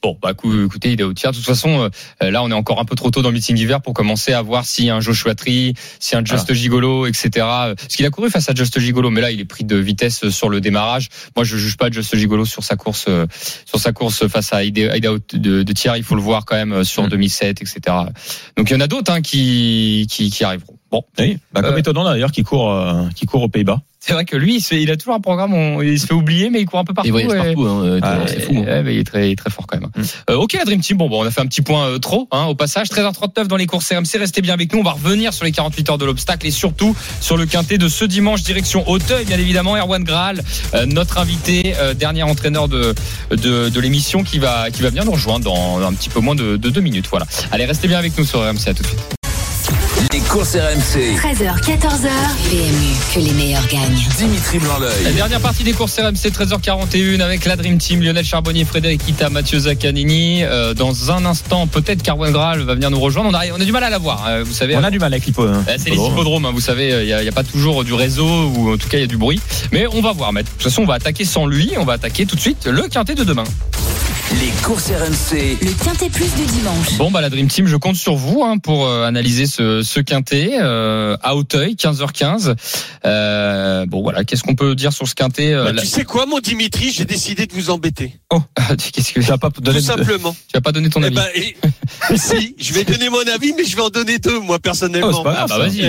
Bon, bah écoutez, il est au tiers. De toute façon, là, on est encore un peu trop tôt dans le meeting d'hiver pour commencer à voir s'il y a un Joshua Tree, s'il y a un Just Gigolo, etc. Parce qu'il a couru face à Just Gigolo, mais là, il est pris de vitesse sur le démarrage. Moi, je juge pas Just Gigolo sur sa course face à Idaho de Thiers. Il faut le voir quand même sur 2007, etc. Donc, il y en a d'autres qui arriveront. Bon, oui, comme étonnant d'ailleurs, qui court aux Pays-Bas. C'est vrai que lui, il a toujours un programme où il se fait oublier, mais il court un peu partout. Il voyage partout, c'est fou. Il est très, très fort quand même. Ok, la Dream Team. Bon, on a fait un petit point trop, au passage. 13h39 dans les courses RMC. Restez bien avec nous. On va revenir sur les 48 heures de l'obstacle et surtout sur le quintet de ce dimanche, direction Auteuil, bien évidemment. Erwan Graal, notre invité, dernier entraîneur de l'émission qui va venir nous rejoindre dans un petit peu moins de 2 minutes. Voilà. Allez, restez bien avec nous sur RMC. À tout de suite. Les courses RMC. 13h, 14h, PMU, que les meilleurs gagnent. Dimitri Blanc-L'œil. La dernière partie des courses RMC, 13h41 avec la Dream Team, Lionel Charbonnier, Frédéric Kita, Mathieu Zaccanini. Dans un instant, peut-être qu'Erwan Graal va venir nous rejoindre. On a du mal à la voir, vous savez. On a du mal avec l'hippodrome. C'est les hippodromes, vous savez, il y a pas toujours du réseau ou en tout cas il y a du bruit. Mais on va voir. Mais de toute façon, on va attaquer sans lui. On va attaquer tout de suite le quintet de demain. Les courses RMC. Le quintet plus du dimanche. Bon, la Dream Team, je compte sur vous pour analyser ce quintet à Auteuil, 15h15. Bon, voilà, qu'est-ce qu'on peut dire sur ce quintet Tu sais quoi, mon Dimitri, j'ai décidé de vous embêter. Oh, qu'est-ce que tu vas pas donner tout simplement. Tu vas pas donner ton avis. Si, je vais donner mon avis, mais je vais en donner 2, moi personnellement. Oh, c'est pas grave, vas-y.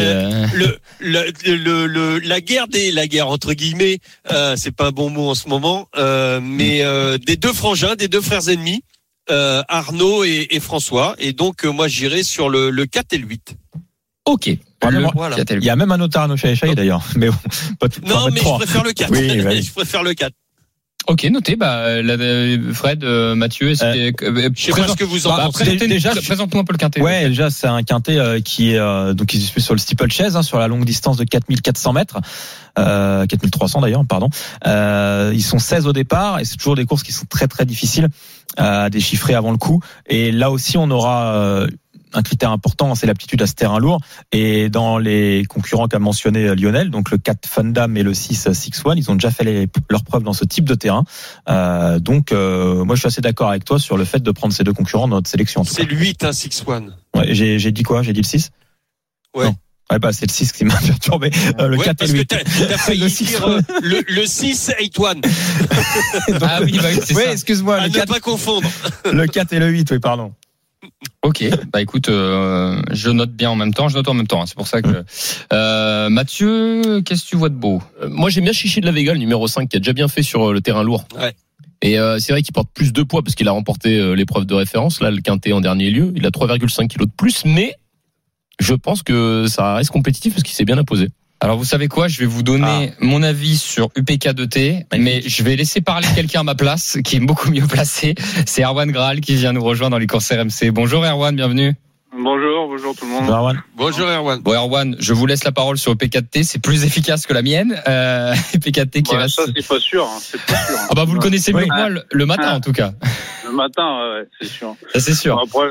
La guerre entre guillemets, c'est pas un bon mot en ce moment, mais des 2 frangins, des 2 frères ennemis, Arnaud et François, et donc moi j'irai sur le 4 et le 8. Ok. Voilà. Il y a même un autre Arnaud Chaïchaï d'ailleurs, mais bon, pas tout. Non, mais 3. Je préfère le 4. Oui, je préfère le 4. Ok, noté. Fred, Mathieu, je sais pas ce que vous en pensez. Présente-nous un peu le quintet. Ouais, déjà c'est un quintet qui est donc qui se dispute sur le steeplechase, sur la longue distance de 4400 mètres. 4300 d'ailleurs, pardon. Ils sont 16 au départ et c'est toujours des courses qui sont très très difficiles à déchiffrer avant le coup. Et là aussi, on aura un critère important, c'est l'aptitude à ce terrain lourd. Et dans les concurrents qu'a mentionné Lionel, donc le 4 Fundam et le 6 Six One, ils ont déjà fait leurs preuves dans ce type de terrain. Donc, moi, je suis assez d'accord avec toi sur le fait de prendre ces 2 concurrents dans notre sélection. C'est le 8, Six One. Ouais, j'ai dit quoi? J'ai dit le 6? Ouais. Non. Ouais, c'est le 6 qui m'a perturbé. Le 4 et le 8. T'as failli dire le 6 8 1. Ah oui, c'est ça. Excuse-moi. À ne pas confondre. Le 4 et le 8, oui, pardon. Ok, écoute, je note bien en même temps, c'est pour ça que Mathieu, qu'est-ce que tu vois de beau? Moi j'aime bien Chichi de la Vega, le numéro 5, qui a déjà bien fait sur le terrain lourd. Ouais. Et c'est vrai qu'il porte plus de poids parce qu'il a remporté l'épreuve de référence, là le quintet en dernier lieu, il a 3,5 kilos de plus, mais je pense que ça reste compétitif parce qu'il s'est bien imposé. Alors vous savez quoi, je vais vous donner mon avis sur UPK2T, mais je vais laisser parler quelqu'un à ma place qui est beaucoup mieux placé. C'est Erwan Graal qui vient nous rejoindre dans les courses RMC. Bonjour Erwan, bienvenue. Bonjour tout le monde. Bonjour Erwan. Bon Erwan, je vous laisse la parole sur UPK2T, c'est plus efficace que la mienne. UPK2T qui reste. Ça c'est pas sûr. Ah bah vous le connaissez mieux que moi le matin en tout cas. Le matin, ouais, c'est sûr. Ça c'est sûr. Après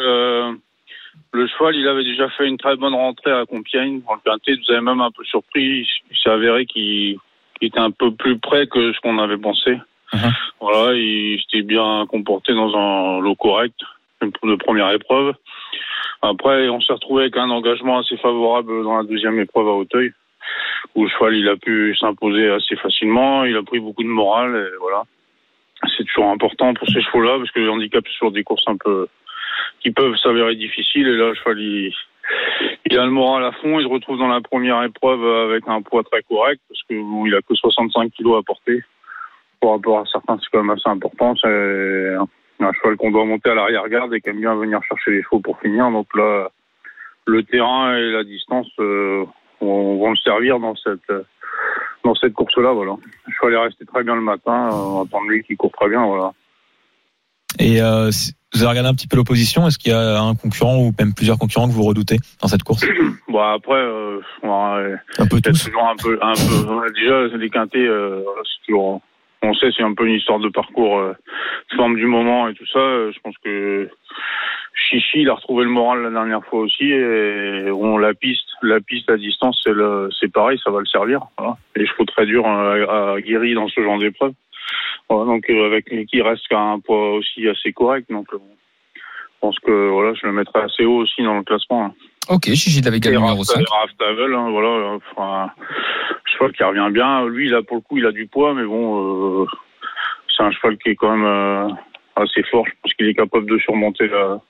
le cheval, il avait déjà fait une très bonne rentrée à Compiègne. Dans le quintet, nous avait même un peu surpris. Il s'est avéré qu'il était un peu plus près que ce qu'on avait pensé. Voilà, il s'était bien comporté dans un lot correct de première épreuve. Après, on s'est retrouvé avec un engagement assez favorable dans la 2e épreuve à Auteuil, où le cheval, il a pu s'imposer assez facilement. Il a pris beaucoup de morale et voilà. C'est toujours important pour ces chevaux-là parce que le handicap, c'est sur des courses un peu qui peuvent s'avérer difficiles, et là le cheval il a le moral à fond, il se retrouve dans la première épreuve avec un poids très correct parce que bon, il a que 65 kilos à porter par rapport à certains, c'est quand même assez important. C'est un cheval qu'on doit monter à l'arrière-garde et qui aime bien venir chercher les chevaux pour finir, donc là le terrain et la distance vont le servir dans cette course-là. Voilà, le cheval est resté très bien le matin, on entend lui qui court très bien. Voilà. Et vous avez regardé un petit peu l'opposition. Est-ce qu'il y a un concurrent ou même plusieurs concurrents que vous redoutez dans cette course? Bon, après, un peu tous. Toujours un peu. Déjà, les quintés, c'est toujours. On sait, c'est un peu une histoire de parcours, forme du moment et tout ça. Je pense que Chichi, il a retrouvé le moral la dernière fois aussi. Et la piste, la distance, c'est pareil, ça va le servir. Voilà. Les chevaux très durs à guéri dans ce genre d'épreuve. Voilà, donc avec qui reste à un poids aussi assez correct. Donc je pense que voilà, je le mettrai assez haut aussi dans le classement. Hein. Ok, Gigi de la Vega numéro 5. Raftavel, hein, voilà, enfin, cheval qui revient bien. Lui, là, pour le coup, il a du poids, mais bon, c'est un cheval qui est quand même assez fort. Je pense qu'il est capable de surmonter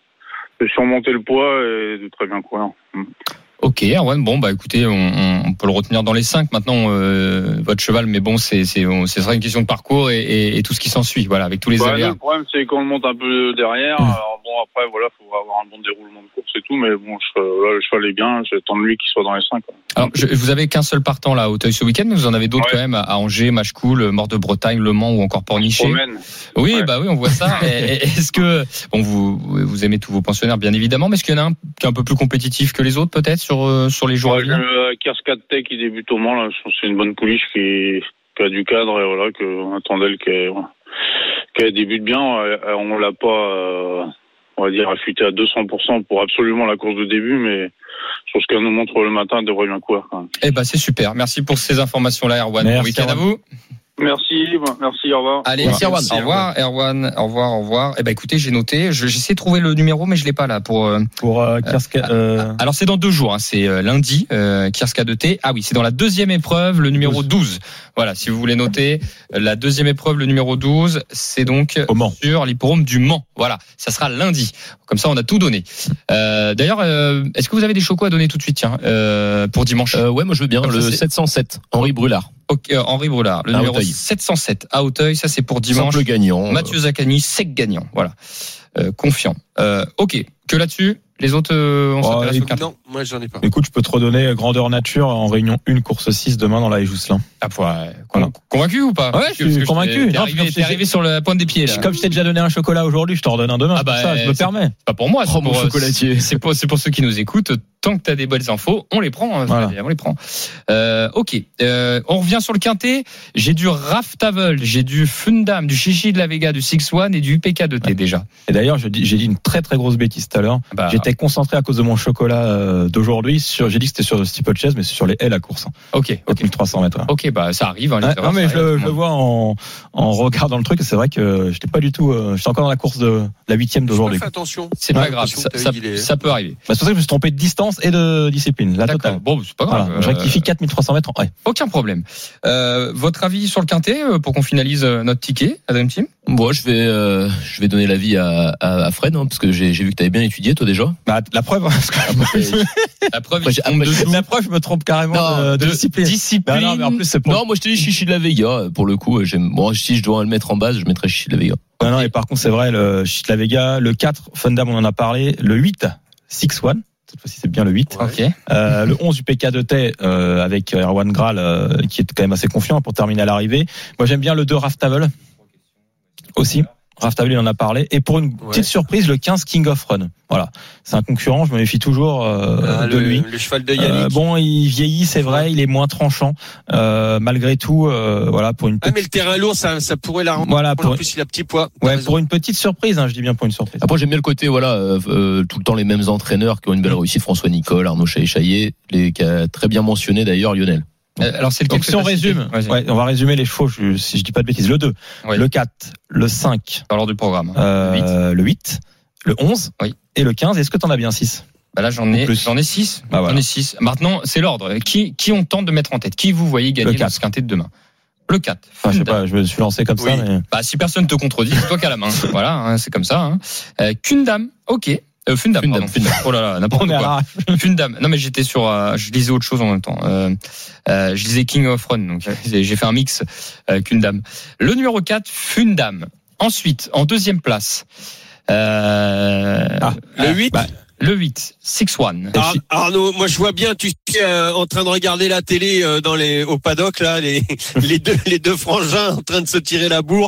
le poids et de très bien courir. Ok, Erwan, bon, bah écoutez, on peut le retenir dans les 5 maintenant, votre cheval, mais bon, ce sera une question de parcours et tout ce qui s'ensuit, voilà, avec tous les aléas. Le problème, c'est qu'on le monte un peu derrière. Alors bon, après, voilà, faut avoir un bon déroulement de course et tout, mais bon, là, le cheval est bien, j'attends de lui qu'il soit dans les 5. Quoi. Alors, vous avez qu'un seul partant là, à Auteuil ce week-end, mais vous en avez d'autres quand même à Angers, Machecoul, Mort de Bretagne, Le Mans ou encore Pornichet. Oui, bah oui, on voit ça. Est-ce que, bon, vous aimez tous vos pensionnaires, bien évidemment, mais est-ce qu'il y en a un qui est un peu plus compétitif que les autres, peut-être, sur les jours à venir? Kers 4T qui débute au Mans, là, je pense que c'est une bonne pouliche qui a du cadre et voilà, un Tandel qui débute bien. On l'a pas, on va dire, affûté à 200% pour absolument la course de début, mais sur ce qu'elle nous montre le matin, elle devrait bien courir quand même. Eh ben, c'est super. Merci pour ces informations-là, Erwan. Bon week-end à vous. Merci, au revoir. Allez, merci Erwan. Au revoir, Erwan. Au revoir. Eh ben, écoutez, j'ai noté. J'essaie de trouver le numéro, mais je l'ai pas là pour Kierska. Alors, c'est dans 2 jours, hein. C'est lundi, Kierska 2T. Ah oui, c'est dans la deuxième épreuve, le numéro 12. Voilà, si vous voulez noter, la deuxième épreuve, le numéro 12, c'est donc sur l'hippodrome du Mans. Voilà, ça sera lundi. Comme ça, on a tout donné. D'ailleurs, est-ce que vous avez des chocos à donner tout de suite, tiens, pour dimanche? Ouais, moi je veux bien. Le 707, Henri Brulard. Okay, Henri Brulard, le numéro 707 à Auteuil, ça c'est pour dimanche. Simple gagnant. Mathieu Zaccani, sec gagnant, voilà. Confiant. Ok, que là-dessus, les autres, on s'intéresse au 4. Non, moi j'en ai pas. Écoute, je peux te redonner grandeur nature en réunion 1, course 6 demain dans la Jousselin. Ah, convaincu ou pas? Ouais, je suis convaincu. T'es arrivé sur la pointe des pieds, là. Comme je t'ai déjà donné un chocolat aujourd'hui, je t'en redonne un demain. Ah bah, ça, je me permets. Pas pour moi, c'est pour chocolatier. C'est pour ceux qui nous écoutent. Tant que t'as des bonnes infos, on les prend. Voilà. On les prend. Ok. On revient sur le quintet. J'ai du Raftavel, j'ai du Fundam, du Chichi de la Vega, du 6-1 et du UPK2T déjà. Et d'ailleurs, j'ai dit une très très grosse bêtise tout à l'heure. J'étais concentré à cause de mon chocolat d'aujourd'hui j'ai dit que c'était sur le steeplechase, mais c'est sur les haies la course. Ok. 4300 mètres. Voilà. Ok, bah ça arrive. Non mais je le vois en regardant le truc. C'est vrai que j'étais pas du tout. J'étais encore dans la course de la 8e d'aujourd'hui. Fais attention. C'est pas grave. Ça peut arriver. C'est pour ça que je me suis trompé de distance et de discipline. La totale. Bon, c'est pas grave. Voilà, je rectifie 4300 mètres. Ouais. Aucun problème. Votre avis sur le quintet pour qu'on finalise notre ticket, Dream Team? Bon, je vais donner l'avis à Fred, hein, parce que j'ai vu que tu avais bien étudié toi déjà. Bah, la preuve. La preuve, je me trompe carrément de discipline. Non, mais en plus, non, moi je te dis Chichi de la Vega. Pour le coup, si je dois le mettre en base, je mettrais Chichi de la Vega. Non, et par contre, c'est vrai, le Chichi de la Vega, le 4, Fundam, on en a parlé, le 8, 6-1. Cette fois-ci, c'est bien le 8. Okay. Le 11 du PK2T, avec Erwan Graal, qui est quand même assez confiant pour terminer à l'arrivée. Moi, j'aime bien le 2 Raftavel. Aussi. Raftavel, il en a parlé. Et pour une petite surprise, le 15 King of Run. Voilà. C'est un concurrent, je me méfie toujours de lui. Le cheval de Yannick. Bon, il vieillit, c'est vrai, il est moins tranchant. Malgré tout, voilà, pour une petite... mais le terrain lourd, ça pourrait la rendre. Voilà, en plus, il a petit poids. Ouais, pour une petite surprise, hein, je dis bien pour une surprise. Après, j'aime bien le côté, voilà, tout le temps les mêmes entraîneurs qui ont une belle réussite. François Nicole, Arnaud Chaillet, qui a très bien mentionné d'ailleurs Lionel. Alors c'est donc si on résume, on va résumer les chevaux, si je dis pas de bêtises, le 2, le 4, le 5, par l'ordre du programme, le 8, le 11 et le 15. Est-ce que t'en as bien 6? Bah là j'en ai 6. Voilà. J'en ai 6. Maintenant c'est l'ordre. Qui on tente de mettre en tête? Qui vous voyez gagner dans ce quintet de demain? Le 4. Enfin, je sais pas, je me suis lancé comme ça. Mais... Bah si personne te contredit, c'est toi qui as la main. Voilà, hein, c'est comme ça. Hein. Kundam, ok. Fundam. Oh là là, n'importe quoi. Fundam. Non mais j'étais sur, je lisais autre chose en même temps. Je lisais King of Run, donc j'ai fait un mix. Kundam. Le numéro 4, Fundam. Ensuite, en deuxième place. Le 8. Le 8, 6-1. Arnaud, moi je vois bien, tu sais, en train de regarder la télé au paddock là, les deux frangins en train de se tirer la bourre.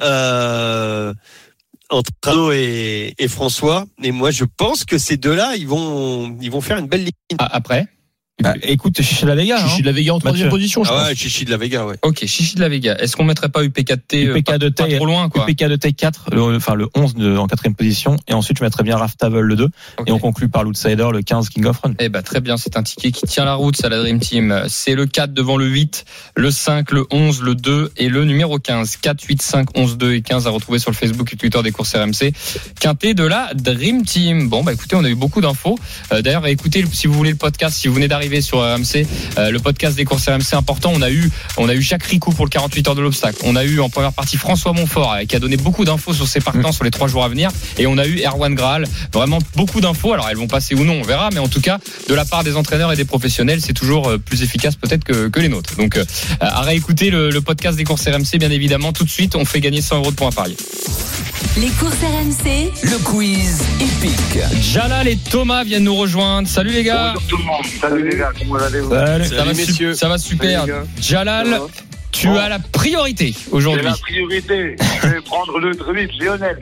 Entre Arnaud et François, et moi je pense que ces deux-là ils vont faire une belle ligne. Après Écoute, Chichi de la Vega. Chichi de la Vega en troisième position, je pense. Ouais, Chichi de la Vega, ouais. Ok, Chichi de la Vega. Est-ce qu'on mettrait pas UPK de T pas trop loin, quoi? UPK de T 4, le 11 en quatrième position. Et ensuite, je mettrais bien Raph Tavel le 2. Okay. Et on conclut par l'outsider, le 15 King of Run. Eh ben, très bien. C'est un ticket qui tient la route, ça, la Dream Team. C'est le 4 devant le 8, le 5, le 11, le 2 et le numéro 15. 4, 8, 5, 11, 2 et 15 à retrouver sur le Facebook et Twitter des courses RMC. Quintet de la Dream Team. Bon, bah, écoutez, on a eu beaucoup d'infos. D'ailleurs, écoutez, si vous voulez le podcast, si vous venez d'arriver sur RMC, le podcast des courses RMC important. On a eu Jacques Ricou pour le 48 heures de l'obstacle. On a eu en première partie François Montfort qui a donné beaucoup d'infos sur ses partants sur les 3 jours à venir. Et on a eu Erwan Graal. Vraiment beaucoup d'infos. Alors elles vont passer ou non, on verra. Mais en tout cas, de la part des entraîneurs et des professionnels, c'est toujours plus efficace peut-être que les nôtres. Donc à réécouter le podcast des courses RMC, bien évidemment. Tout de suite, on fait gagner 100 € de points à parier. Les courses RMC, le quiz épique. Jalal et Thomas viennent nous rejoindre. Salut les gars. Bonjour tout le monde. Salut les gars, comment allez-vous? Salut messieurs. Ça va super. Jalal, tu as la priorité aujourd'hui. J'ai la priorité. Je vais prendre le drip Lionel.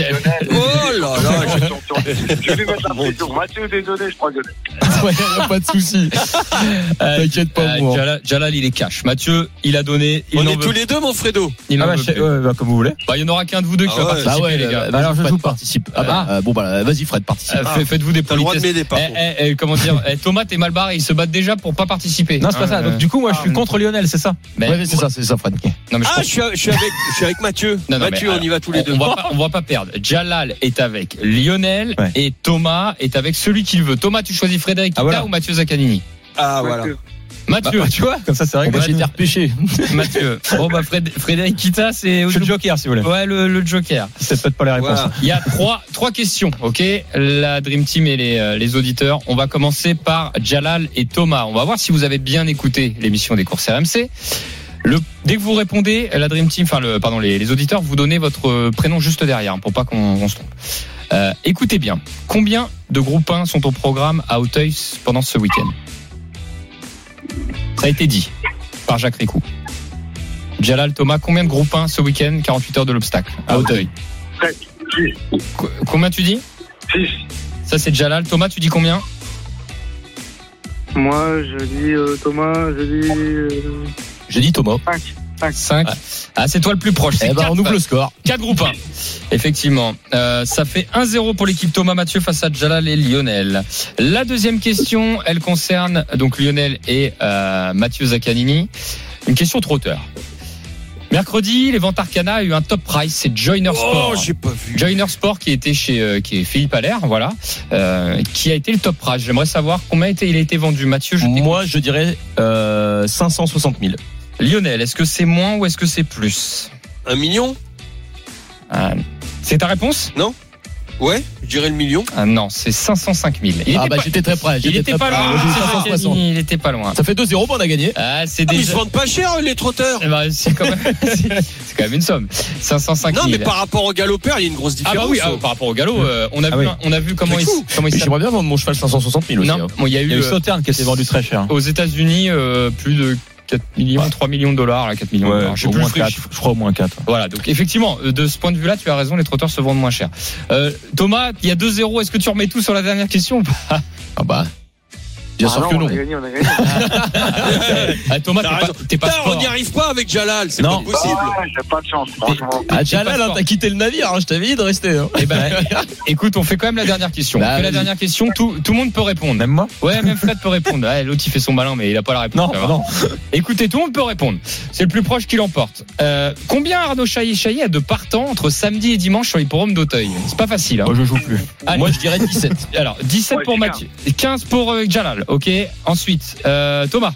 Oh là là. Je vais mettre la pression. Mathieu, désolé, je crois que... Ouais, pas de souci. T'inquiète pas, moi. Jalal, il est cash. Mathieu, il a donné. On est tous les deux, mon Fredo. Comme vous voulez. Il y en aura qu'un de vous deux qui va participer, les gars. Alors, je joue participe. Bon, vas-y, Fred, participe. Faites-vous des T'as le droit de m'aider, par contre. Comment dire, Thomas, t'es mal barré. Ils se battent déjà pour pas participer. Non, c'est pas ça. Donc, du coup, moi, je suis contre Lionel, c'est ça? Ouais, c'est ça, Fred. Non, mais je suis avec Mathieu. Mathieu, on y va tous les deux. On va pas perdre. Jalal est avec Lionel et Thomas est avec celui qu'il veut. Thomas, tu choisis Frédéric Kita ou Mathieu Zaccanini? Ah, voilà. Mathieu, tu vois, comme ça c'est réglé. J'ai été repêché. Mathieu. Bon, Frédéric Kita, c'est le Joker, si vous voulez. Ouais, le Joker. C'est peut-être pas les réponses. Voilà. Il y a trois questions, ok? La Dream Team et les auditeurs. On va commencer par Jalal et Thomas. On va voir si vous avez bien écouté l'émission des courses RMC. Dès que vous répondez, la Dream Team, les auditeurs, vous donnez votre prénom juste derrière, pour pas qu'on se trompe. Écoutez bien. Combien de groupes 1 sont au programme à Auteuil pendant ce week-end? Ça a été dit par Jacques Ricou. Jalal, Thomas, combien de groupes 1 ce week-end, 48 heures de l'obstacle à Auteuil? 6. Combien tu dis? 6. Ça c'est Jalal. Thomas, tu dis combien? Moi, je dis Thomas, J'ai dit Thomas. 5. Ah, c'est toi le plus proche. Eh ben, on ouvre le score. 4 groupes 1. Effectivement. Ça fait 1-0 pour l'équipe Thomas Mathieu face à Jalal et Lionel. La deuxième question, elle concerne donc Lionel et Mathieu Zaccanini. Une question trotteur. Mercredi, les ventes Arcana a eu un top price, c'est Joyner Sport. Oh, j'ai pas vu. Joyner Sport qui était qui est Philippe Allaire, voilà, qui a été le top price. J'aimerais savoir combien il a été vendu. Mathieu, moi, je dirais 560 000. Lionel, est-ce que c'est moins ou est-ce que c'est plus? 1 million? C'est ta réponse? Non. Ouais, je dirais le million. Ah non, c'est 505 000. J'étais très près. Il était pas loin. Il était pas loin. Ça fait 2-0, on a gagné. C'est ils se vendent pas cher, les trotteurs. C'est quand même une somme. 505 000. Non, mais par rapport au galopeur, il y a une grosse différence. Ah bah oui, par rapport au galop, on a vu comment il s'appelle. J'aimerais bien vendre mon cheval 560 000 aussi. Non, il y a eu Sauternes qui a été vendu très cher. Aux États-Unis, plus de 4 millions, 3 millions de dollars, 4 millions de dollars. Je crois au moins 4. Voilà, donc effectivement, de ce point de vue-là, tu as raison, les trotteurs se vendent moins cher. Thomas, il y a 2-0, est-ce que tu remets tout sur la dernière question ou pas? Ah bah. Bien sûr que non. On a gagné. Thomas, t'es pas sport. On n'y arrive pas avec Jalal, c'est pas possible. J'ai pas de chance, franchement. Jalal, t'as quitté le navire, je t'avais dit de rester. Eh ben, écoute, on fait quand même la dernière question. On fait la dernière question, tout le monde peut répondre. Même moi? Ouais, même Fred peut répondre. L'autre, il fait son malin, mais il a pas la réponse. Non. Écoutez, tout le monde peut répondre. C'est le plus proche qui l'emporte. Combien Arnaud Chailly a de partants entre samedi et dimanche sur l'hippodrome d'Auteuil? C'est pas facile. Hein. Moi, je joue plus. Allez. Moi, je dirais 17. Alors, 17 pour Mathieu. 15 pour Jalal. Ok. Ensuite, Thomas.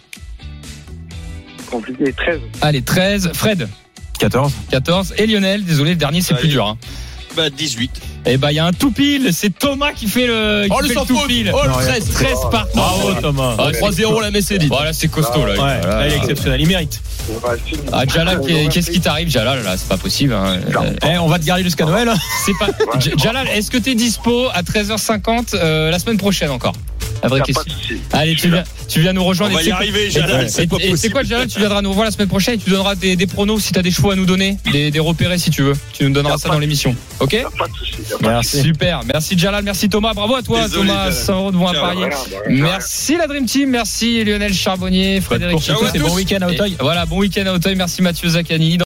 Compliqué, 13. Allez, 13. Fred. 14. Et Lionel, désolé, le dernier, c'est plus dur. Hein. 18. Eh ben, il y a un tout pile. C'est Thomas qui fait le tout pile. Oh, le 13 partants. Bravo, Thomas. 3-0, la messe est dite. Voilà, c'est costaud, là. Ouais, là, il est exceptionnel. Il mérite. Jalal, qu'est-ce qui t'arrive, Jalal? Là, c'est pas possible. Hein. On va te garder jusqu'à Noël. C'est pas. Jalal, est-ce que t'es dispo à 13h50 la semaine prochaine encore? La vraie Y a pas question. de souci. Allez, tu viens nous rejoindre. On va Et y c'est- arriver, Jalal. C'est pas Et c'est quoi, Jalal? Tu viendras nous revoir la semaine prochaine et tu donneras des pronos si tu as des chevaux à nous donner, des repérés si tu veux. Tu nous donneras ça dans l'émission. Ok? Y a pas de souci. Y a pas de Merci. Super. Merci, Jalal. Merci, Thomas. Bravo à toi, Désolé, Thomas Jalal. Saint-Roch de Bon Ciao. Parier. souci. Rien. Merci, la Dream Team. Merci, Lionel Charbonnier, Frédéric Bonne course à Chicot. tous et bon week-end à Auteuil. Voilà, bon week-end à Auteuil. Merci, Mathieu Zaccani.